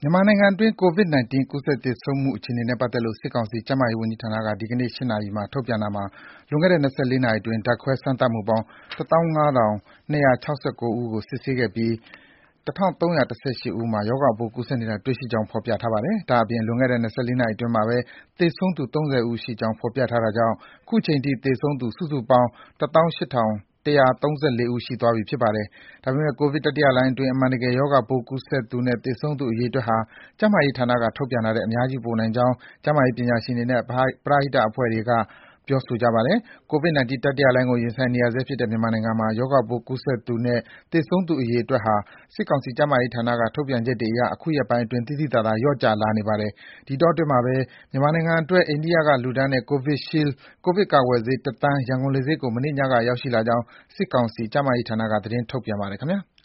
မြန်မာနိုင်ငံအတွင်း COVID-19 ကူးစက်သေဆုံးမှုအခြေအနေနဲ့ပတ်သက်လို့ စစ်ကောင်စီ ကျန်းမာရေးဝန်ကြီးဌာနက ဒီကနေ့ ၈ နာရီမှာ ထုတ်ပြန်တာမှာ လွန်ခဲ့တဲ့ ၂၄ နာရီအတွင်း ဓာတ်ခွဲစမ်းသပ်မှုပေါင်း ၁၅,၂၆၉ ဦးကို စစ်ဆေးခဲ့ပြီး ၁,၃၁၈ ဦးမှာ ရောဂါပိုးကူးစက်နေတာ တွေ့ရှိကြောင်း ဖော်ပြထားပါတယ်။ ဒါ့အပြင် လွန်ခဲ့တဲ့ ၂၄ နာရီအတွင်းမှာပဲ သေဆုံးသူ ၃၀ ဦးရှိကြောင်း ဖော်ပြထားတာကြောင့် အခုချိန်ထိ သေဆုံးသူ စုစုပေါင်း ၁၈,၁၃၄ ဦး ရှိသွားပြီဖြစ်ပါတယ်။ ဒါပေမယ့် ကိုဗစ်တတိယလှိုင်းအတွင်း အမှန်တကယ် ရောဂါပိုးကူးစက်သူနဲ့ သေဆုံးသူအရေအတွက်ဟာ ကျန်းမာရေးဌာနက ထုတ်ပြန်တာထက် အများကြီး ပိုနိုင်ကြောင်း ကျန်းမာရေးပညာရှင်တွေနဲ့ ပရဟိတအဖွဲ့တွေက ပြောဆိုကြပါတယ်။ COVID-19 တတိယလှိုင်းကို ရင်ဆိုင်နေရဆဲဖြစ်တဲ့ မြန်မာနိုင်ငံမှာ ရောဂါပိုးကူးစက်သူနဲ့ သေဆုံးသူအရေအတွက်ဟာ စစ်ကောင်စီ ကျန်းမာရေးဌာနက ထုတ်ပြန်ချက်တွေအရ အခုရက်ပိုင်းအတွင်း သိသိသာသာ လျော့ကျလာနေပါတယ်။ ဒီအတောအတွင်းမှာပဲ မြန်မာနိုင်ငံအတွက် အိန္ဒိယကလှူဒါန်းတဲ့ Covishield ကိုဗစ်ကာကွယ်ဆေး ၁ သန်း ရန်ကုန်လေဆိပ်ကို မနေ့ညက ရောက်ရှိလာကြောင်း စစ်ကောင်စီ ကျန်းမာရေးဌာနက သတင်းထုတ်ပြန်ပါတယ်ခင်ဗျာ